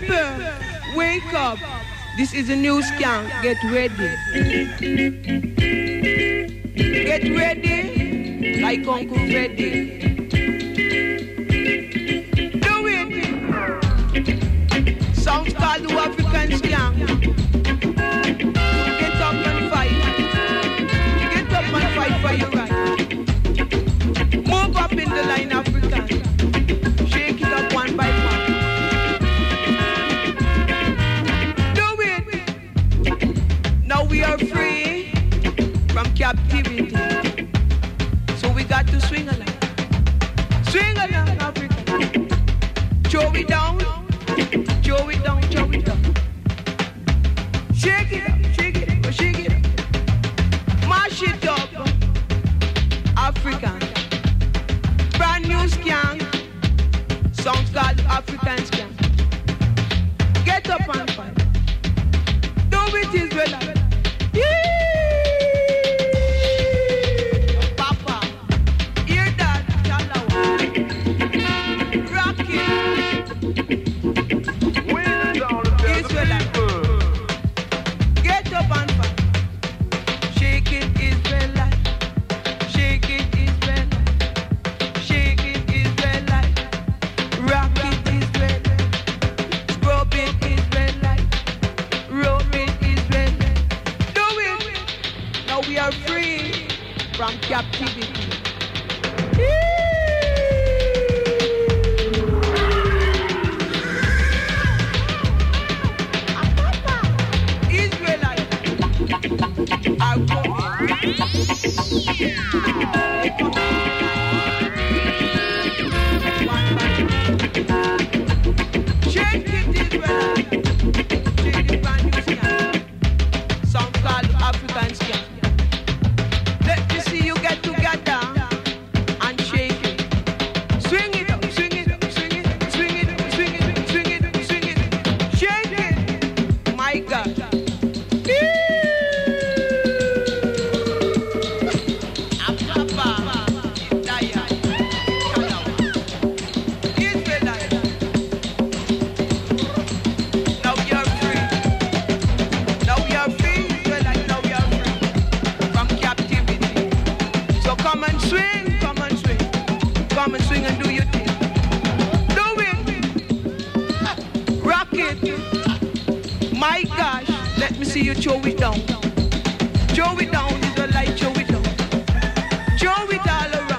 People, wake up. This is a new scam. Get ready. Get ready like Uncle Freddy. Do it. Sounds called the African scam. Get up and fight. Get up and fight for your right. Move up in the line, African. Shake it up one by one. We are free from captivity, so we got to swing along, Africa. Throw it down, throw it down, throw it down. Shake it up, shake it up, shake it up. Mash it up, African. Brand new scam, songs called African scam. Get up and fight. Do it, Israelite. Papa, hear that, Chalawa. Rock it. Israelite. Get up and fight. Shake it, Israelite. Shake it, Israelite. Shake it, Israelite. Rock it, Israelite. Scrub it, Israelite. Roll it, Israelite. Do it. Now we are free from captivity. Israelites are shake it, Israelite. Shake it, brand new scam. Sound called African scam. Let me see you get together and shake it. Swing it up, swing it up, swing it, swing it, swing it, swing it, swing it. Shake it. My God. Come and swing and do your thing. Do it. Rock it. My gosh. Let me see you throw it down. Throw it down. Is a light. Throw it down. Throw it all around.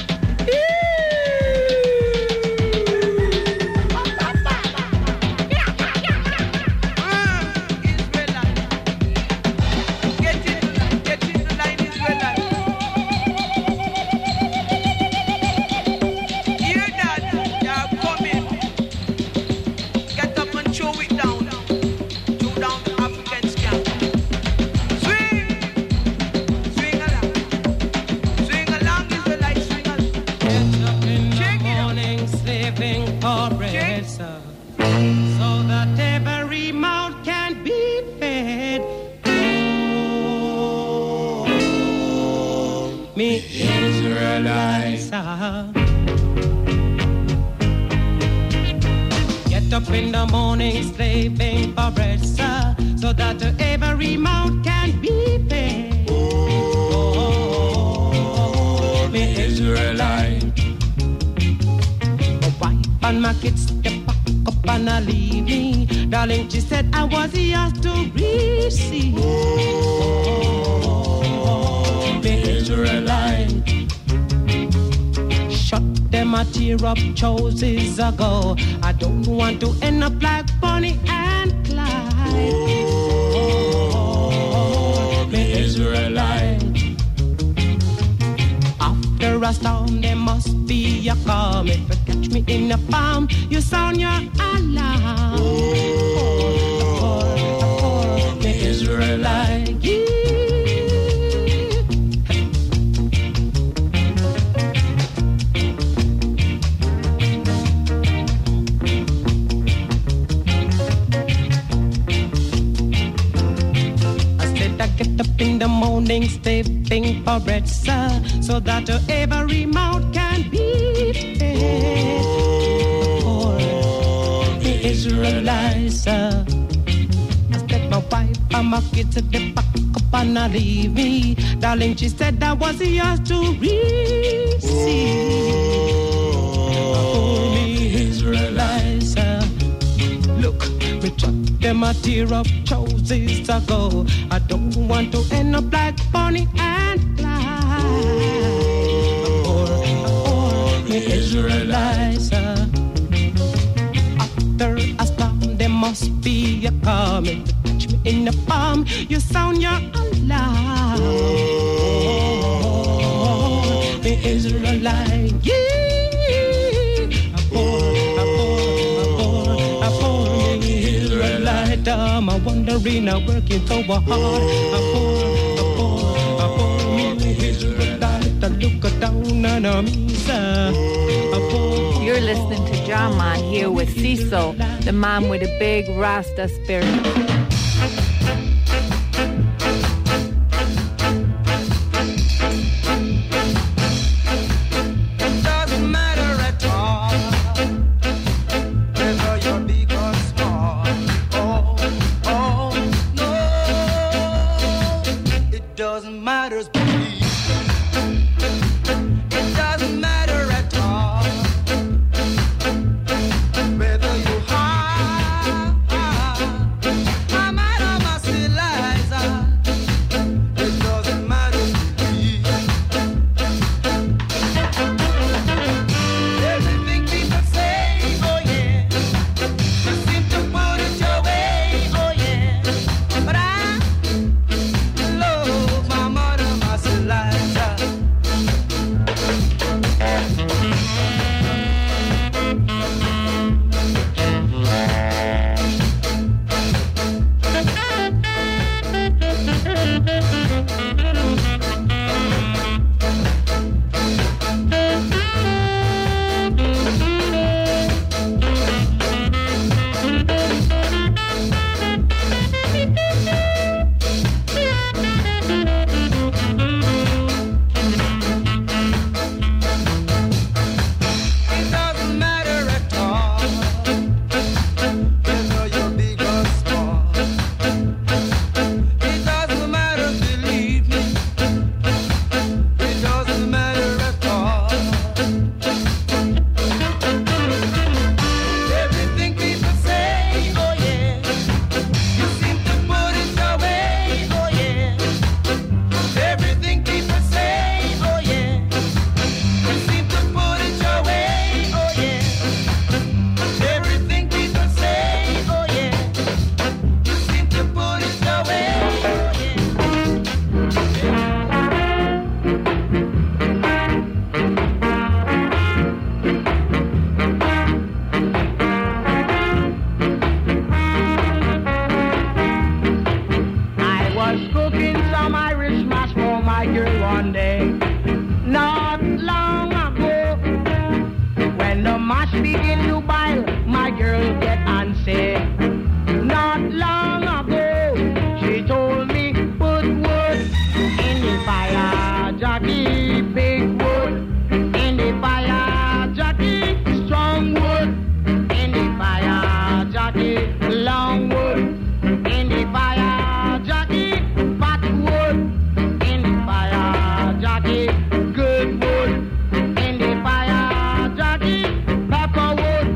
Get up in the morning, slaving for bread, sir, so that every mouth can be fed. Oh, me Israelite. My wife and my kids, they pack up and I leave me. Darling, she said I was yours to receive. Oh, me Israelite. Them a tear up choices ago. I don't want to end up like Bonnie and Clyde. Oh, me Israelite. After a storm, there must be a calm. If you catch me in the palm, you sound your alarm. Oh, me Israelite. Get up in the morning, stepping for bread, sir, so that every mouth can be fed. Oh, the Israelites. I said my wife and my kids at the back up and I leave me. Darling, she said I was yours to receive. Oh, me Israelites. Look, me chuck them a tear of choices ago. I don't want to end up like Bonnie and Clyde. Me Israelites. After a storm, there must be a coming. Catch me in the palm, you sound your alarm. Oh, me Israelite, yeah. Me Israelite, I'm wondering, I'm working so hard. Me Israelite, look down on me, sir. You're listening to John Man here with Cecil, the man with a big Rasta spirit. Good wood in the fire, Jackie. Pepper wood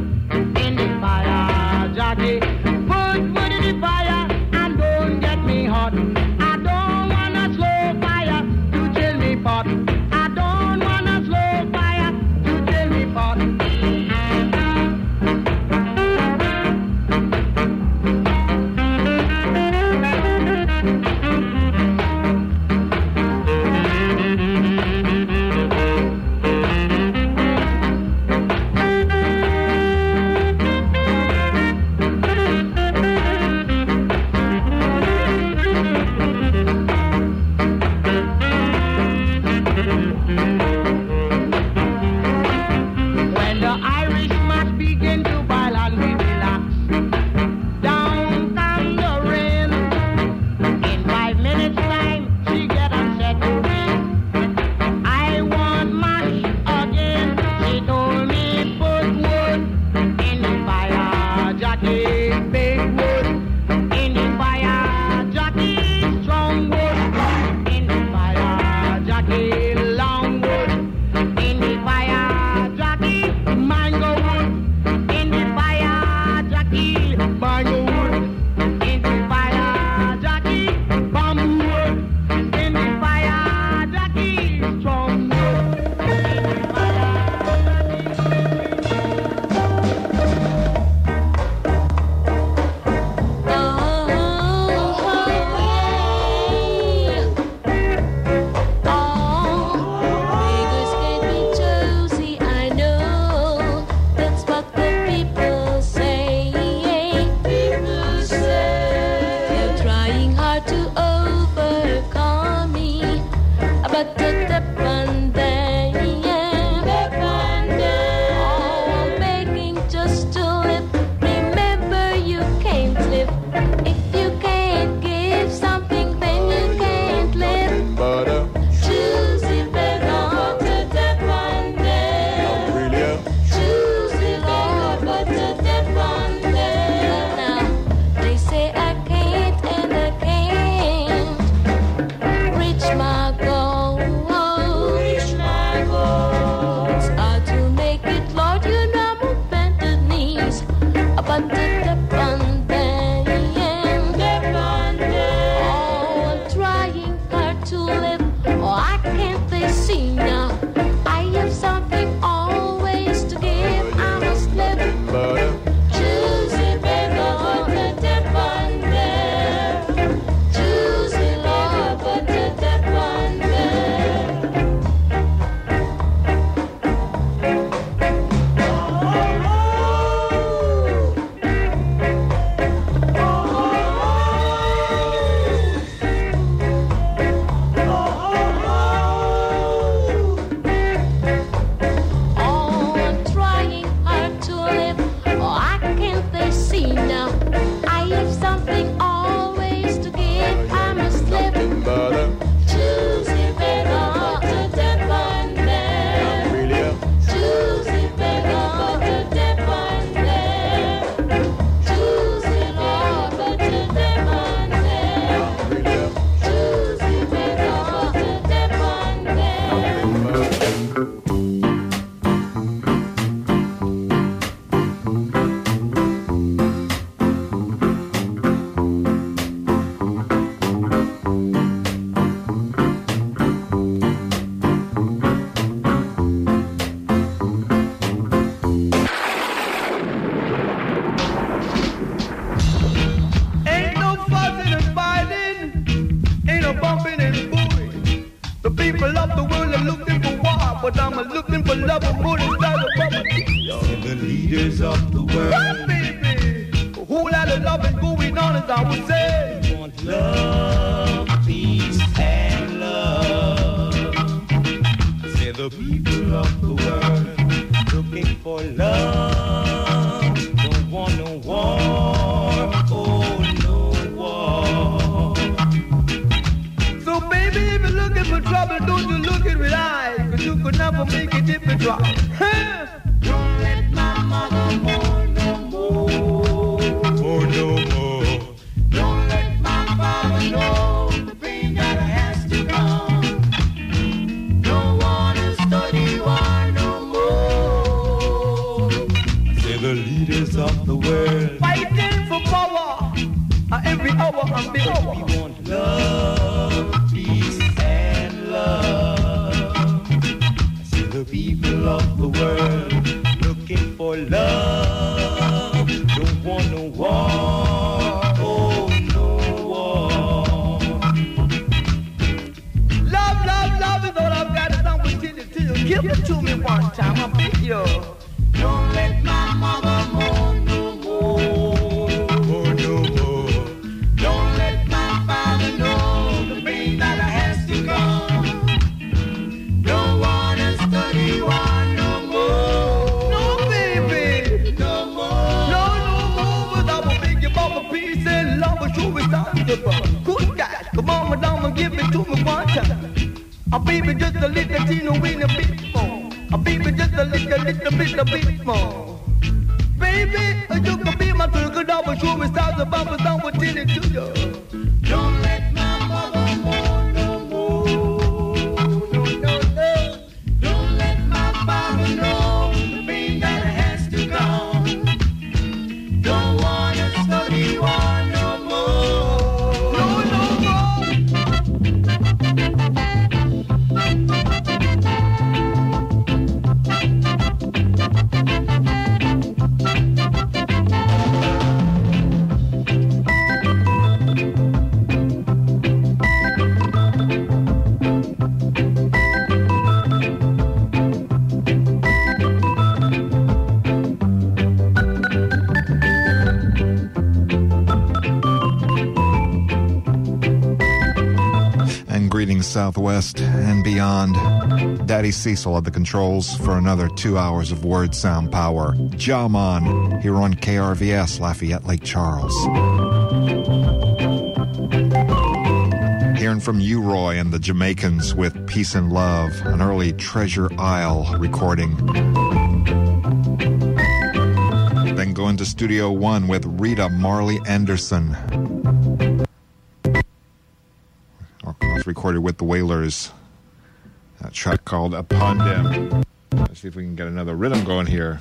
The leaders of the world. What, baby? A whole lot of loving going on, as I would say. We want love, peace, and love. Say the people of the world looking for love. Don't want no war. Oh, no war. So, baby, if you're looking for trouble, don't you look it with eyes, 'cause you could never make it if you try. Don't let my mother mourn no more. Oh, no more. Don't let my father know the pain that has to come. Don't wanna study war no more. Say the leaders of the world fighting for power every hour and big hour. We want love, peace, and love. Say the people of the world looking for love, don't want no war, oh no war. Love, love, love is all I've got, and I'm waiting to you. Give it to me one time, I'll pick you. Don't let my mama mourn no more, oh no more. Don't let my father know the pain that has to come. Don't wanna study war no more. Good God, come on, madame, give it to me one time. A baby just a little teeny weeny bit more. A baby just a little bit more. Baby, you can be my turkey double, show me stars above us, I'm waiting to you. Don't let my mother mourn no more. No, no, no. Don't let my father know the pain that has to come. Don't wanna study war no more. Greetings Southwest and beyond. Daddy Cecil at the controls for another 2 hours of word sound power. Jaman here on KRVS, Lafayette Lake Charles. Hearing from U-Roy and the Jamaicans with Peace and Love, an early Treasure Isle recording. Then going to Studio One with Rita Marley Anderson. Recorded with the Wailers. A track called Upon Them. Let's see if we can get another rhythm going here.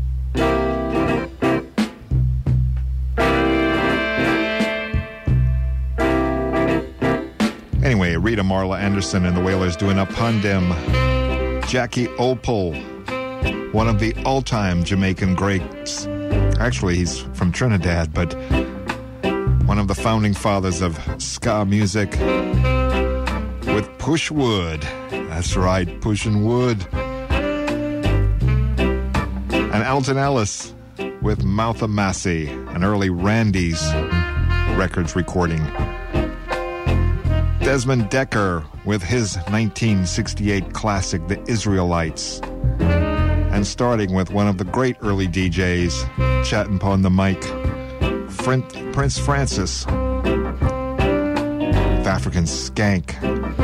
Anyway, Rita Marla Anderson and the Wailers doing Upon Them. Jackie Opal, one of the all-time Jamaican greats. Actually, he's from Trinidad, but one of the founding fathers of ska music. With Push Wood. That's right, Pushin' Wood. And Alton Ellis with Moutha Massey, an early Randy's Records recording. Desmond Decker with his 1968 classic, The Israelites. And starting with one of the great early DJs, chatting upon the mic, Prince Francis with African Skank.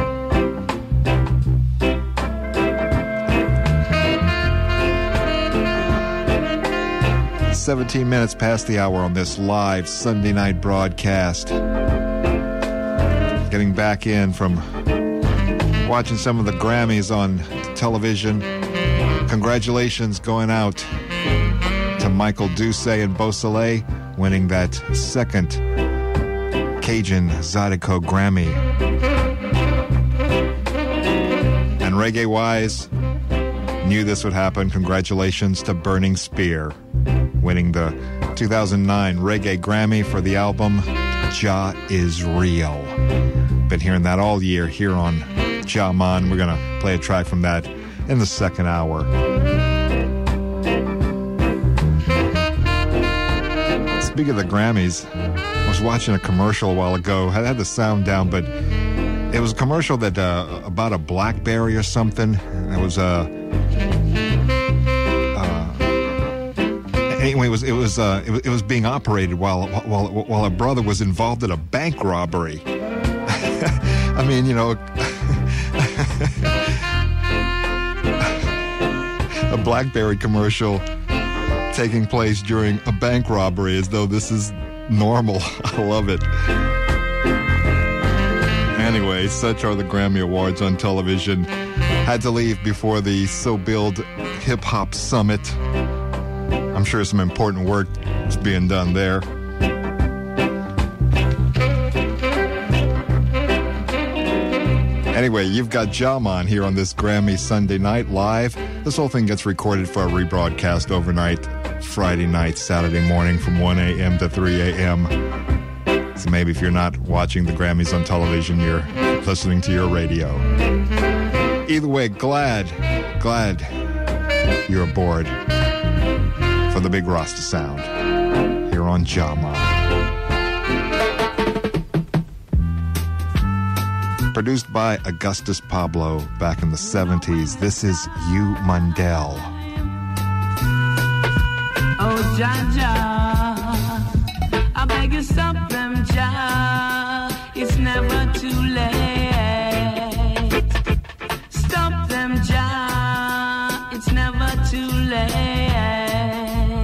17 minutes past the hour on this live Sunday night broadcast. Getting back in from watching some of the Grammys on television. Congratulations going out to Michael Doucet and Beausoleil winning that second Cajun Zydeco Grammy. And reggae-wise, knew this would happen. Congratulations to Burning Spear, winning the 2009 Reggae Grammy for the album Jah Is Real. Been hearing that all year here on Jaman. We're going to play a track from that in the second hour. Speaking of the Grammys, I was watching a commercial a while ago. I had the sound down, but it was a commercial that about a BlackBerry or something. It was anyway. It was being operated while a brother was involved in a bank robbery. I mean, you know, a BlackBerry commercial taking place during a bank robbery, as though this is normal. I love it. Anyway, such are the Grammy Awards on television. Had to leave before the So Build Hip Hop Summit. I'm sure some important work is being done there. Anyway, you've got Jaman here on this Grammy Sunday Night Live. This whole thing gets recorded for a rebroadcast overnight, Friday night, Saturday morning from 1 a.m. to 3 a.m. So maybe if you're not watching the Grammys on television, you're listening to your radio. Either way, glad you're aboard for the Big Rasta Sound here on Jaman. Produced by Augustus Pablo back in the 70s. This is You Mundell. Oh, Jaja, I beg you stop them, Jah. It's never too late. Stop them, Jah. It's never too late.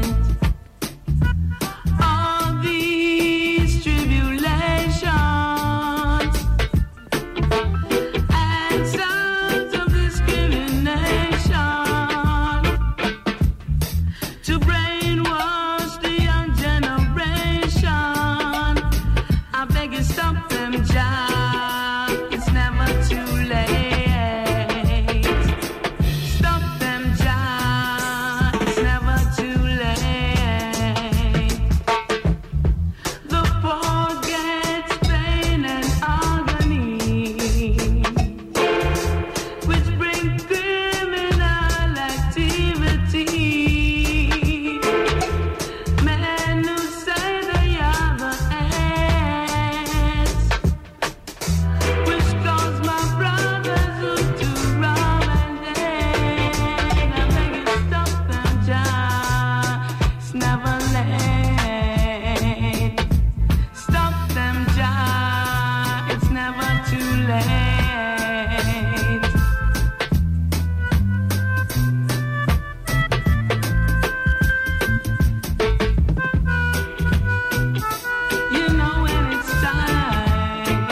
All these tribulations and sounds of discrimination to brainwash the young generation. I beg you stop them, Jah. It's never too late. Stop them, Jah. It's never too late. The poor gets pain and agony, which bring criminal activity. Men who say they are the ends, which cause my brothers to rob and dead. I beg you stop them, Jah. It's never late. Stop them, Jah. It's never too late. You know when it's time.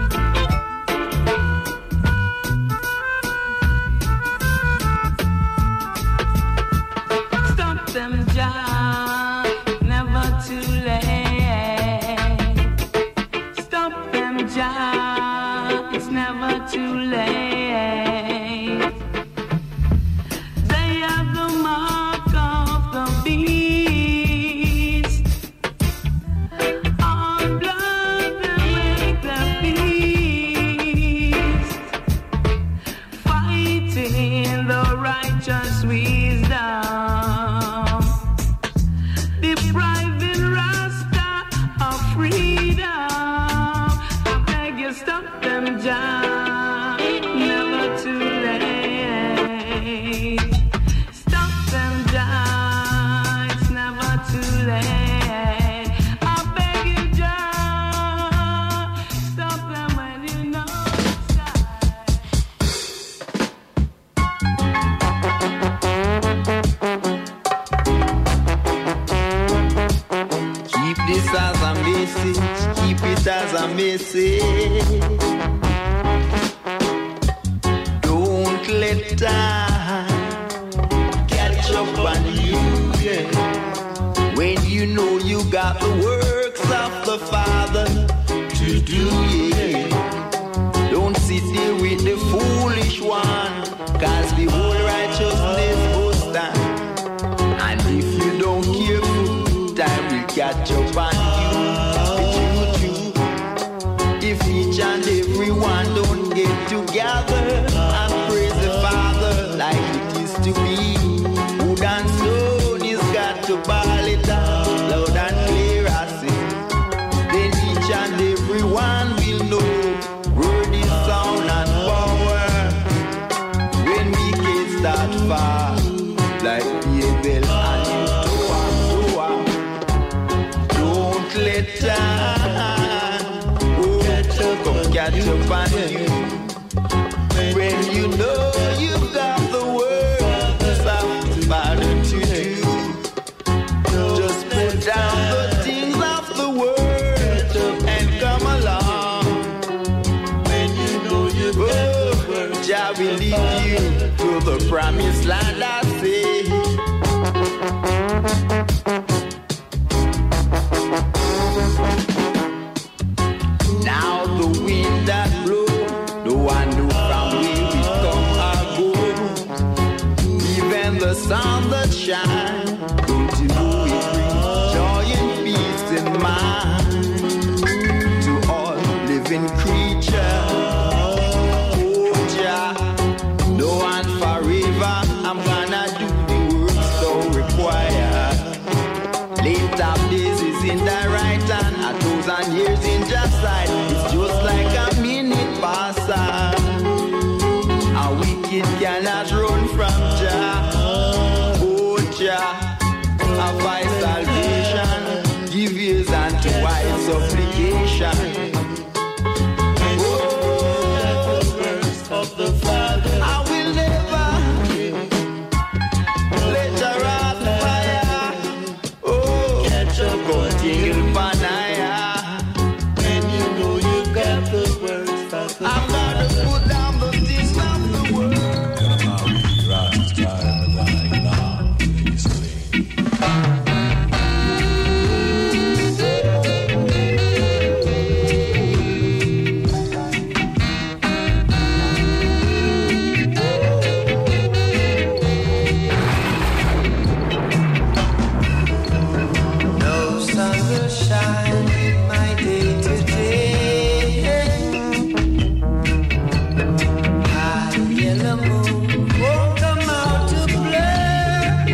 Stop them, Jah. Never too late. Stop them, Jah. It's never too late. They have the mark of the beast. All blood they make their feast, fighting the righteous wisdom, depriving Rasta of freedom. I beg you stop them, Jah. Never too late. Stop them, Jah. It's never too late. I beg you, Jah. Stop them when you know it's time. Keep this as a message, keep it as a message. Don't let time catch up on you, yeah. When you know you got the works of the Father to do, yeah. Don't sit there with the foolish one, cause the whole righteousness will stand. And if you don't careful, time will catch up on you. True. If each and every one don't get together and praise the Father like it is to be, wood and stone is got to ball it out loud and clear. let time catch up on you. When you know you've got the words about to do, just put down the things of the world and come along. When you know you've got the words, Jah will lead you to the promised land, I say. Now the wind that blows, no one knew from where it come or go. Even the sun that shines, don't you know it brings joy and peace in mind to all living creatures. Oh Jah, no one forever, I'm gonna do the work so required. Late of days is in the right hand, 1,000 years in Jah's side. It's just like a minute pass. A wicked cannot run from Jah. Oh Jah, a by salvation, give ears unto wise supplication. Oh, the words of the Father, I will never let your wrath fire. Oh, catch up, continue panaya. When you know you got the words of the I'm gonna put down the things of the world. No sun will shine in my day today. High yellow moon won't come out to play.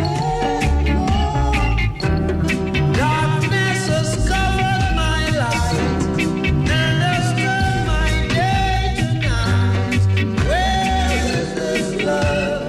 Darkness has covered my light and has turned my day to night. Where is this love?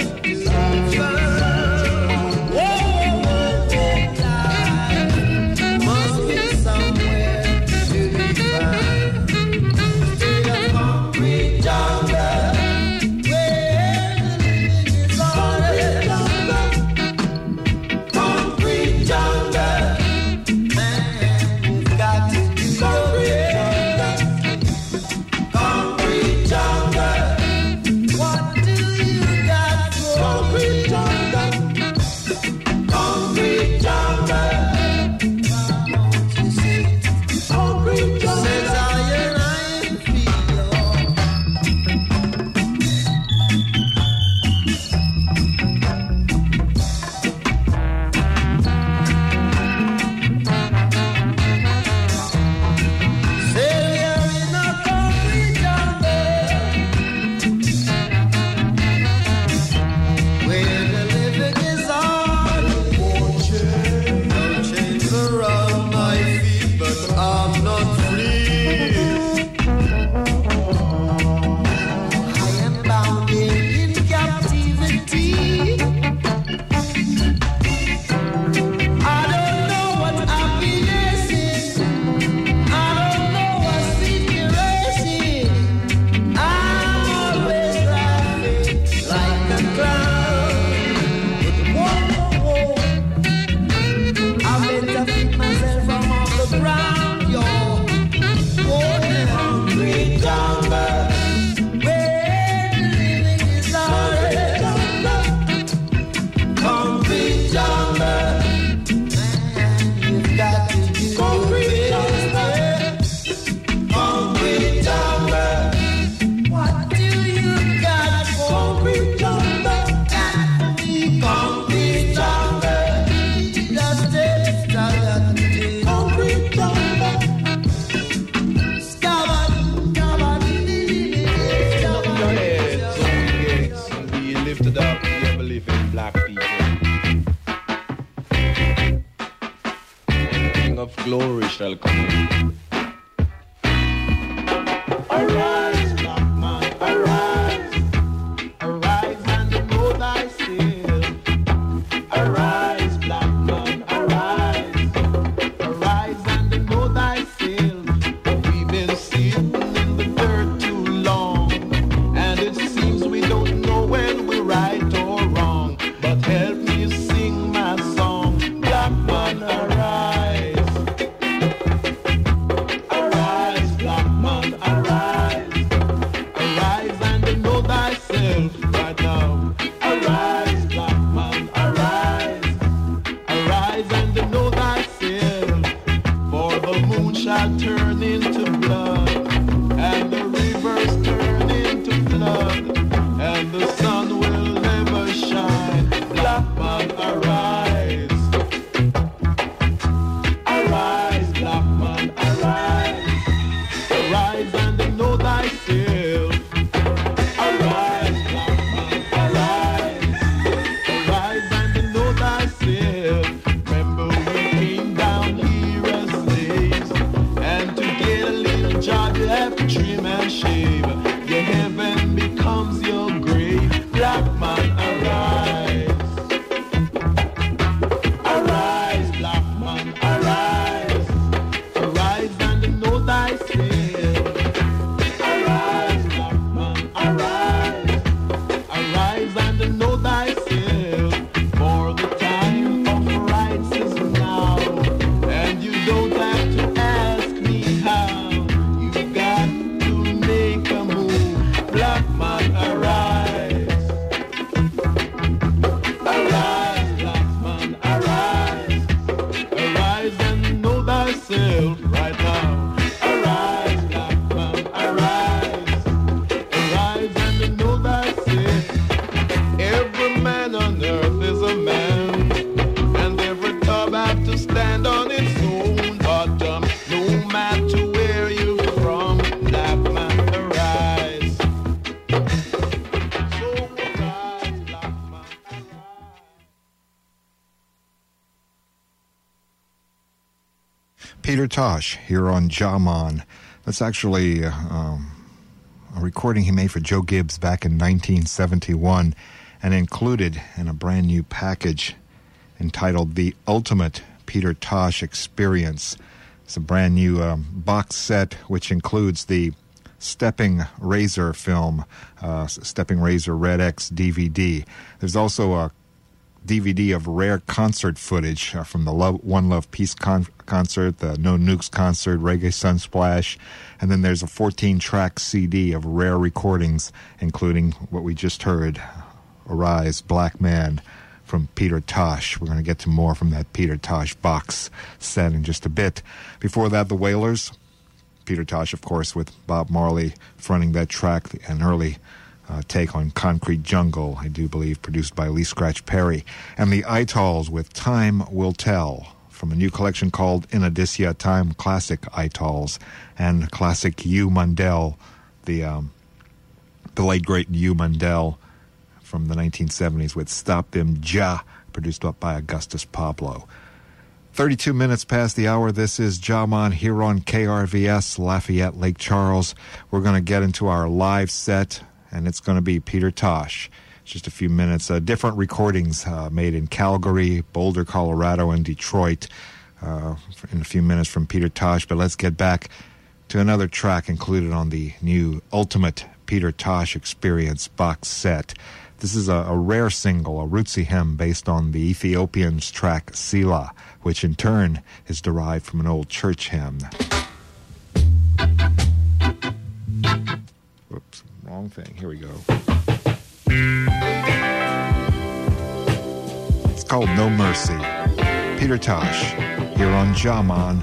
Must be somewhere to be found. In a concrete jungle, where the living is already jungle. Concrete jungle, man, you've got to do your best. Concrete jungle, what do you got for concrete jungle? Concrete jungle. Concrete jungle. Says iron feel. Say you're in a concrete jungle where the living is hard. No chains around my feet, but I'm not free. I am bound in captivity. I don't know what happiness is. I don't know what secret is. I'm always laughing like a clown. But whoa, I better pick myself from off the ground, yo. Concrete jungle, where the living is already jungle. Concrete jungle, man, you've got to do concrete jungle. Concrete jungle, what do you got for concrete jungle? Concrete jungle, just take concrete jungle. Scabbard, scabbard, Your heads, O ye gates, and be ye lifted up, ye believing black people. And the King of glory shall come in. Arise, black man, arise. Arise and know thyself. Arise, black man, arise. Arise and know thyself. Peter Tosh here on Jaman. That's actually a recording he made for Joe Gibbs back in 1971 and included in a brand new package entitled The Ultimate Peter Tosh Experience. It's a brand new box set which includes the Stepping Razor film, Stepping Razor Red X DVD. There's also a DVD of rare concert footage from the One Love Peace concert, the No Nukes concert, Reggae Sunsplash, and then there's a 14-track CD of rare recordings, including what we just heard, Arise, Black Man, from Peter Tosh. We're going to get to more from that Peter Tosh box set in just a bit. Before that, the Wailers. Peter Tosh, of course, with Bob Marley fronting that track, an early take on Concrete Jungle, I do believe, produced by Lee Scratch Perry. And the Itals with Time Will Tell, from a new collection called In Odyssia Time Classic Itals, and classic Hugh Mundell, the late great Hugh Mundell from the 1970s with Stop Them Ja, produced up by Augustus Pablo. 32 minutes past the hour. This is Jaman here on KRVS, Lafayette, Lake Charles. We're going to get into our live set, and it's going to be Peter Tosh. Just a few minutes. Different recordings made in Calgary, Boulder, Colorado, and Detroit in a few minutes from Peter Tosh. But let's get back to another track included on the new Ultimate Peter Tosh Experience box set. This is a rare single, a rootsy hymn based on the Ethiopians' track Sila, which in turn is derived from an old church hymn. Whoops, wrong thing. Here we go. It's called No Mercy. Peter Tosh, here on Jaman.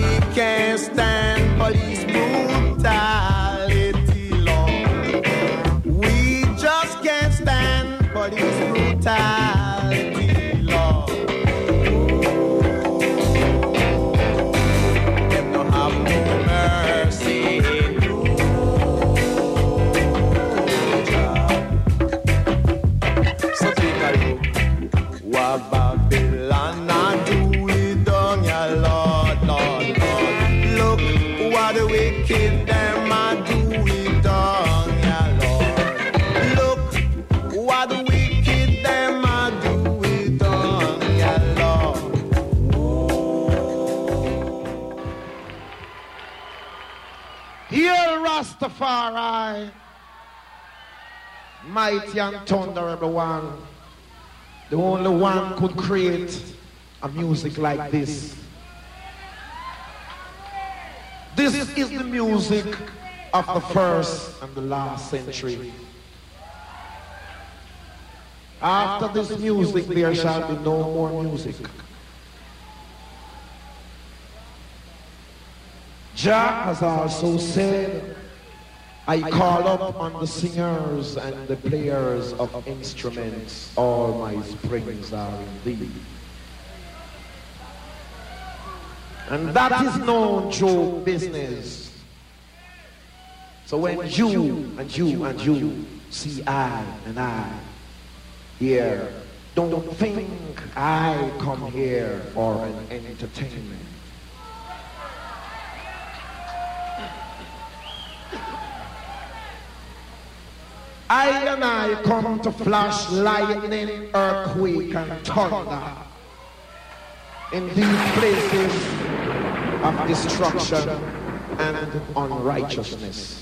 Stand police brutality, Lord. of Babylon. I do it down, ya Lord, Lord, Lord. Look what the wicked them I do it down, ya Lord. Look what the wicked them I do it down, ya Lord. Hail Rastafari, mighty and thunderable one. The only one could create a music like this. This is the music of the first and the last century. After this music, there shall be no more music. Jah has also said, I call up on the singers and the players of instruments, all my springs are in thee. And that is no joke business. So when you and you and you see I and I here, don't think I come here for an entertainment. I and I come to flash lightning, earthquake, and thunder in these places of destruction and unrighteousness.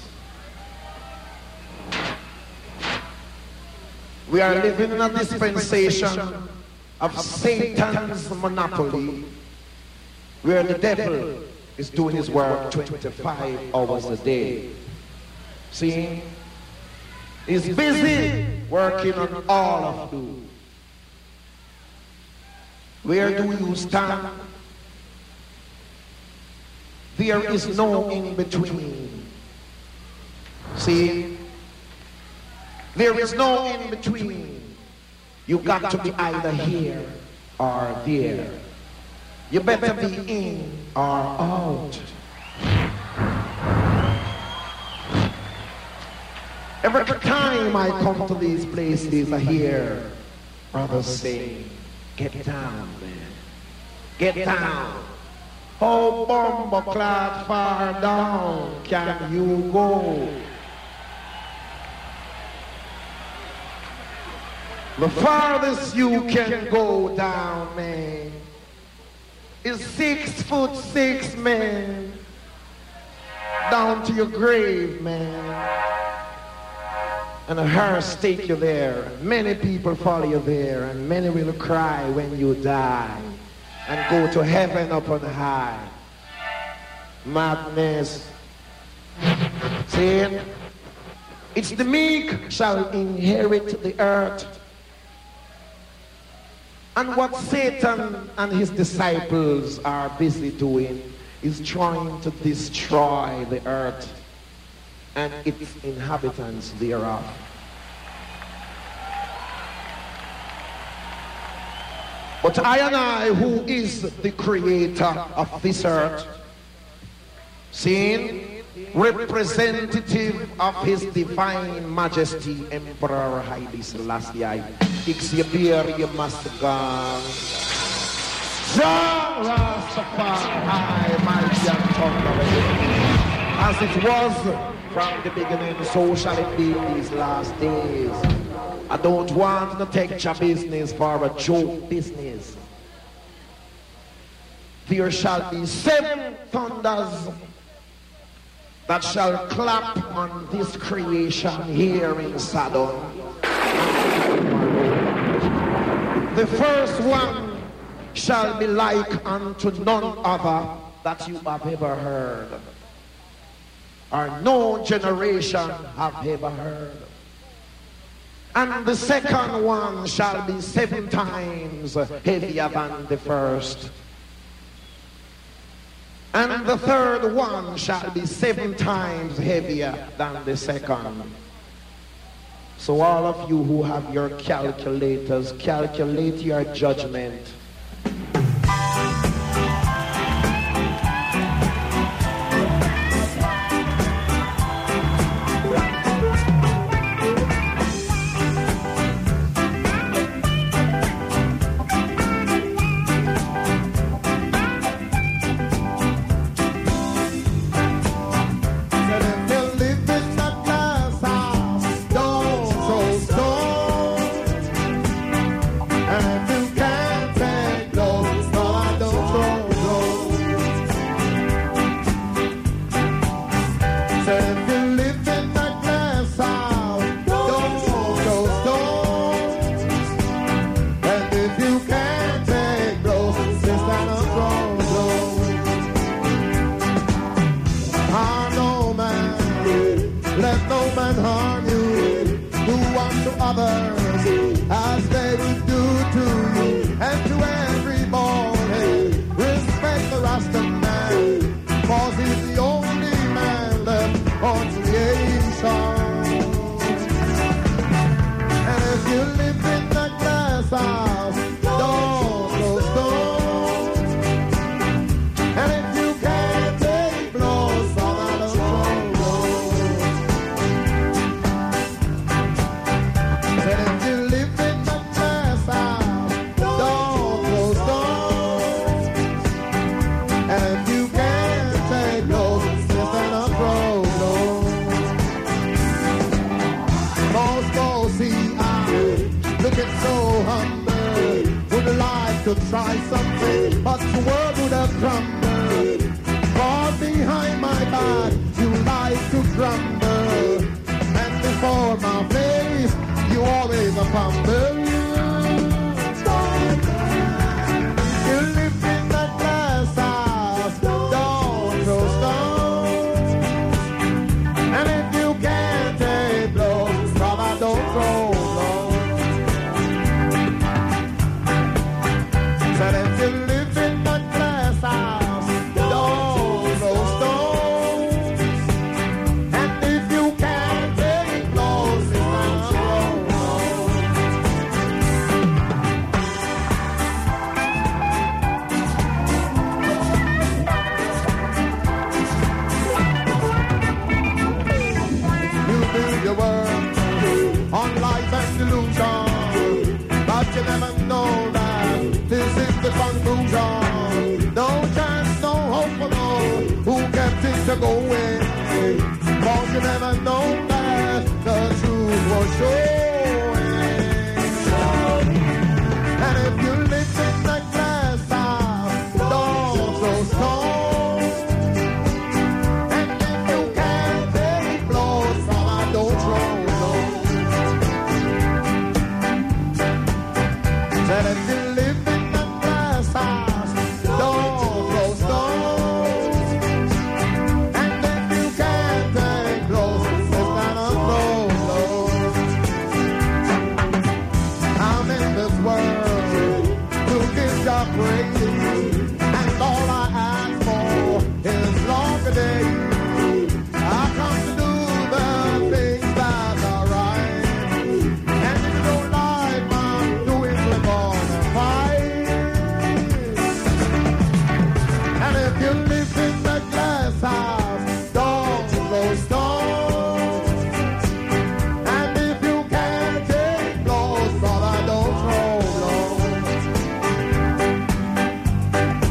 We are living in a dispensation of Satan's monopoly, where the devil is doing his work 25 hours a day. See? He's busy working on all of you. Where do you stand? There is no in between. See? There is no in between. You got to be either here or there. You better be in or out. Every time I come to these places, I hear brothers saying, get down, man. Get down. How bumbleclad far down can you go? The farthest you can go down, man, is 6'6", man. Down to your grave, man. And a hearse take you there. Many people follow you there, and many will cry when you die and go to heaven up on high. Madness. See? It's the meek shall inherit the earth. And what Satan and his disciples are busy doing is trying to destroy the earth and its inhabitants thereof. But I and I, who is the creator of this earth, seeing representative of his divine majesty, Emperor Haile Selassie, Ixabier Masagan, Jah Rastafari, mighty and thunderous. As it was from the beginning, so shall it be in these last days. I don't want to take your business for a joke business. There shall be 7 thunders that shall clap on this creation here in Sodom. The first one shall be like unto none other that you have ever heard, or no generation have ever heard. And the second one shall be 7 times heavier than the first. And the third one shall be 7 times heavier than the second. So all of you who have your calculators, calculate your judgment. if you can't take blows, sister, don't throw blows. Harm no man, let no man harm you. Do unto others as they would do to you. And to every morning, respect the Rasta man, cause he's the only man left on creation. And if you live in that glass house, don't throw stones. And if you can't take blows, Father, don't throw blows. And if you live in that glass house, don't throw stones. And if you can't take blows, sister, don't throw blows. Most go see looking so humble, would like to try something, but the world would have crumbled. For behind my back, you like to grumble, and before my face, you always a fumble. You live in that glass house, don't throw stones. And if you can't take blows, brother, don't throw blows. Said if you live in that glass house, don't throw stones. And if you can't take blows, it's not wrong. You build your world on lies and delusion, but you never know that this is the conclusion. No chance, no hope for no who kept it going. Cause you never know that the truth was showing. And if you live in that glass house, don't throw stones. And if you can't take blows, brother, don't throw blows. Said if you live in that glass house, don't throw stones. And if you can't take blows, it's not a throw blows. I'm in this world to give your praise, and all I ask for is longer days. I come to do the things that are right, and if you don't like my doing, we're gonna fight. And if you live in the glass house, don't throw stones. And if you can't take blows, brother, don't throw blows.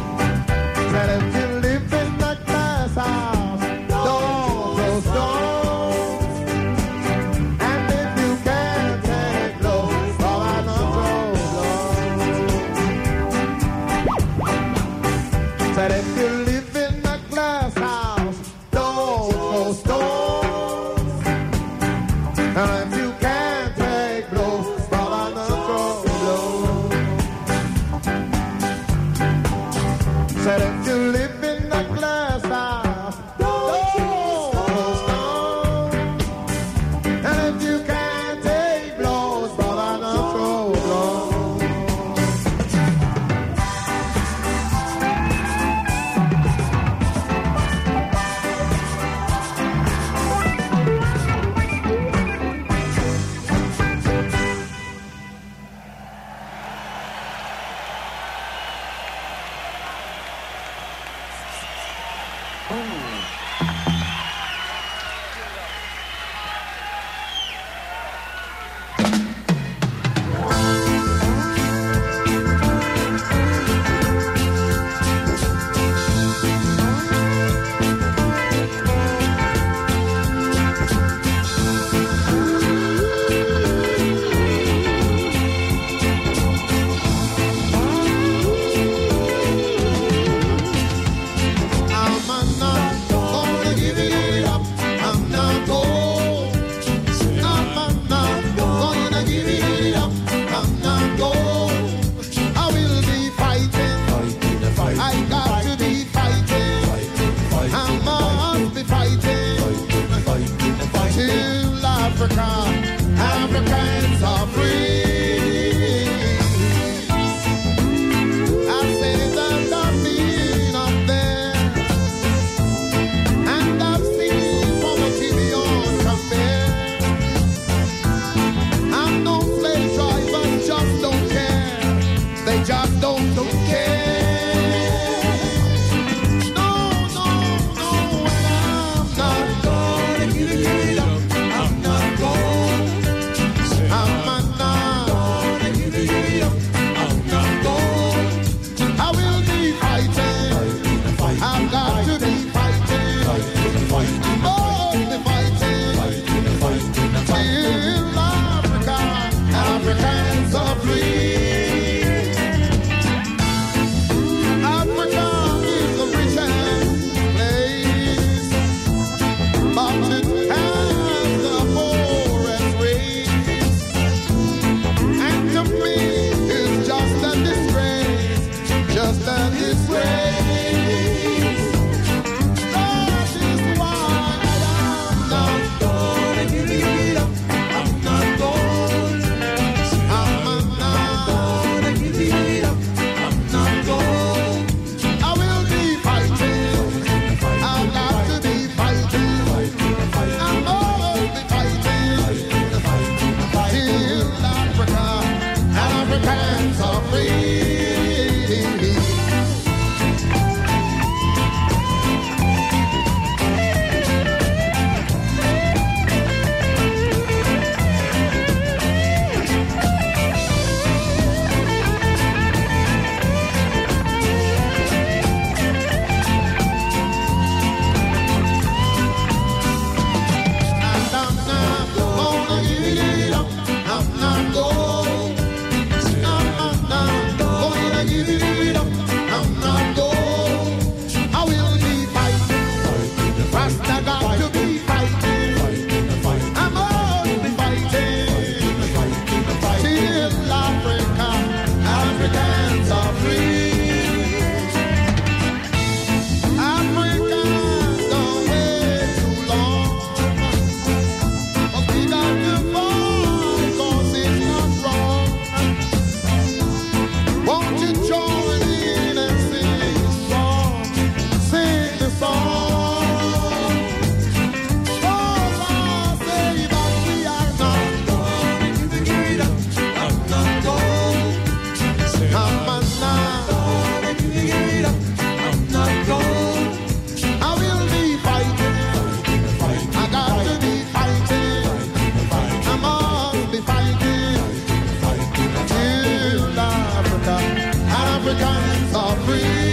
Africans are free.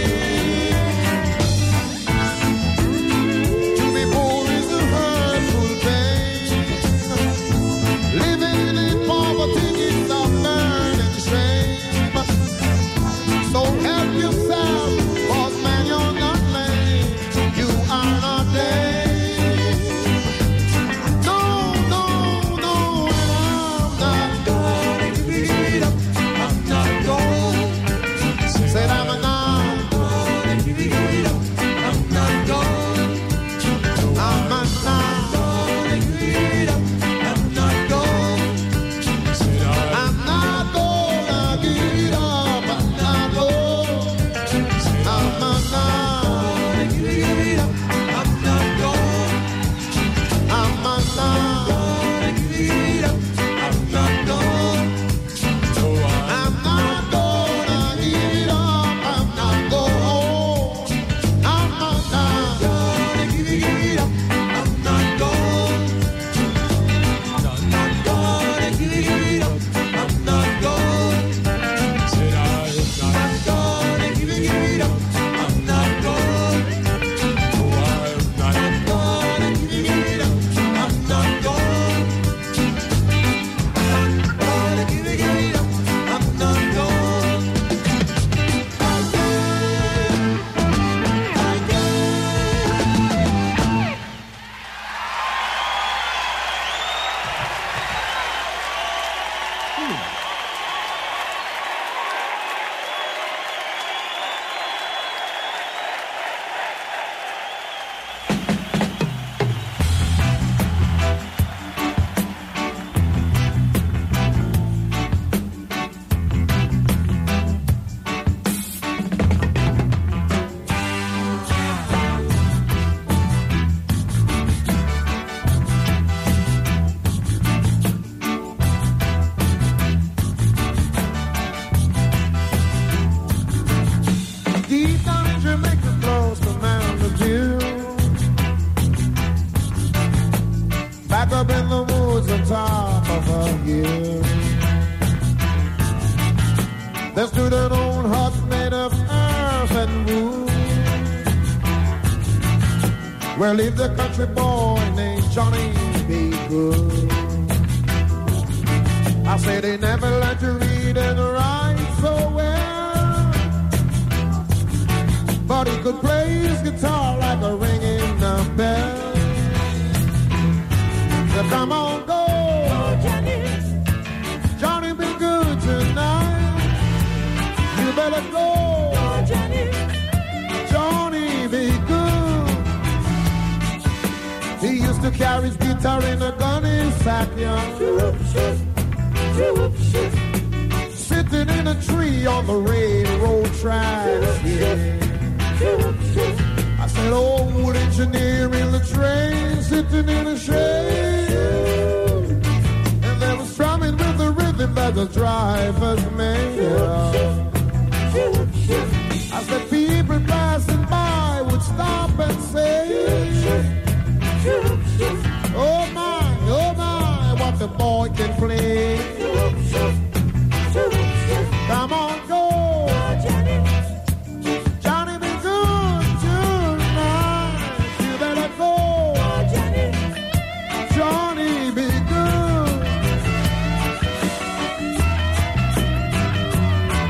To be poor is a hurtful pain. Living in poverty is a burning shame. So help yourself, 'cause man, you're not lame. You are not lame. No, no, no, I'm not going to beat up. I'm not going. Said I'm not going to beat up. I'm not going. I'm not going to beat up. I'm not going. I'm not gonna get up. I'm not going. I'm not gonna get up. I'm not going. I'm not gonna get up. I'm not going. I'm not gonna get up. I'm not going. I'm not gonna get up. I'm not going. I'm not gonna get up. I'm not going. Said I'm not gonna get up. I'm not going. I'm not gonna get up. I'm not going. I'm gonna get up. I'm not going. Deep down in Jamaica, close to Mountain Dew. Back up in the woods on top of a hill. There stood an old hut made of earth and wood, where lived a country boy named Johnny B. Good. I say they never learned to read and write so well, but he could play his guitar like a ringing bell. So come on, go, Johnny. Johnny, be good tonight. You better go, Johnny. Johnny, be good. He used to carry his guitar in a gunny sack, sitting in a tree on the railroad tracks. I said, old engineer in the train, sitting in a shade, and they was strumming with the rhythm that the drivers made. I said, people passing by would stop and say, oh my, what the boy can play. Come on, go, Johnny, be good tonight. You better go, Johnny, be good.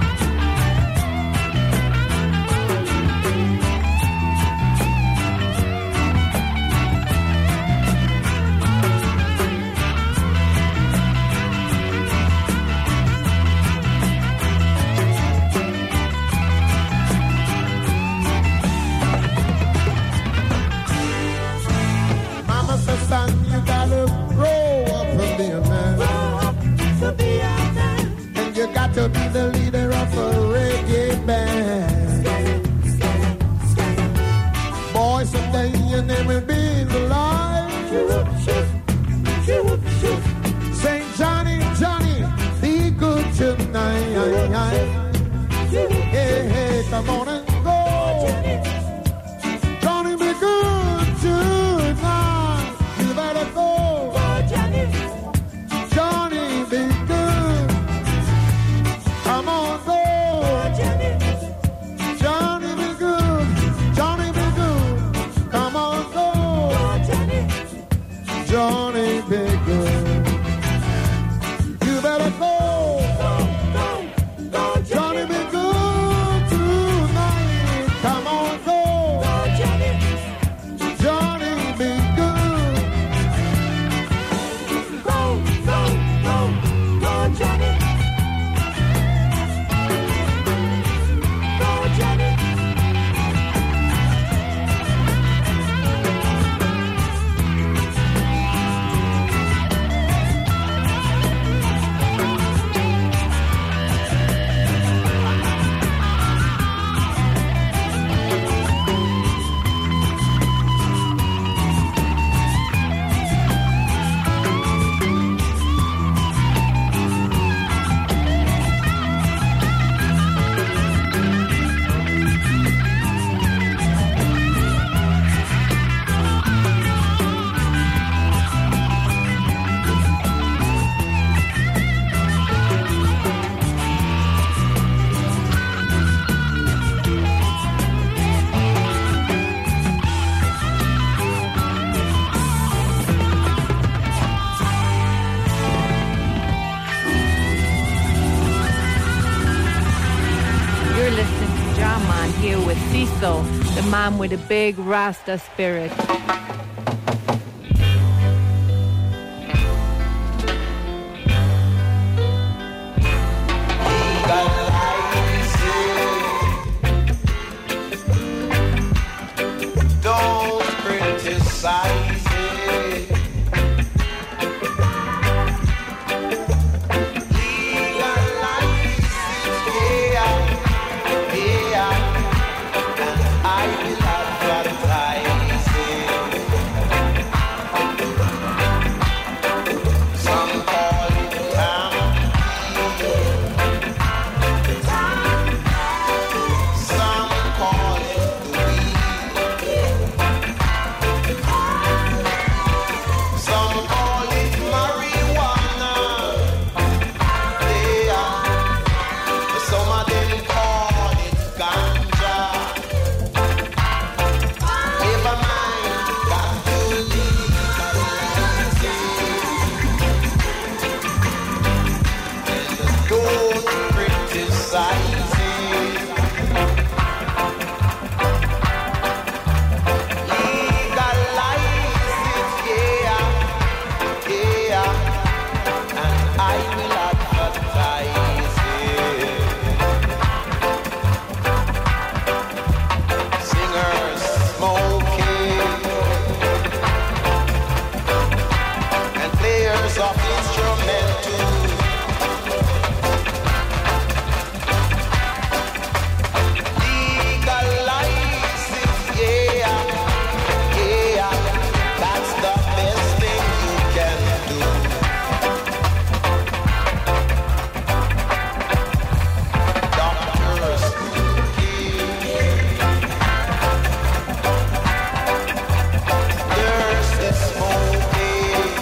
here with Cecil, the man with a big Rasta spirit. Don't criticize it. Legalize it, yeah, yeah. And I will advertise it. Some call it some call it the weed. Some call it marijuana. Yeah. Some of them call it ganja. Never mind, got to legalize it. Don't criticize it. Legalize it, yeah, yeah, and I will advertise it. Singers smoking and players of instrumentals. Legalize it, yeah, yeah. That's the best thing you can do. Doctors nurses smoking,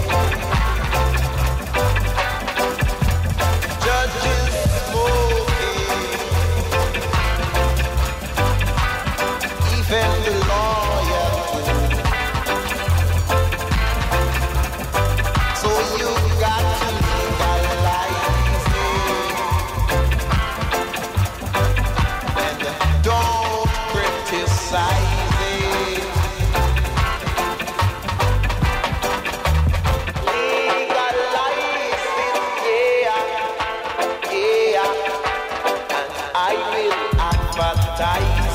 judges smoking, even the lawyer too. So you got to legalize it and don't criticize it. Legalize it, yeah, yeah, and I will advertise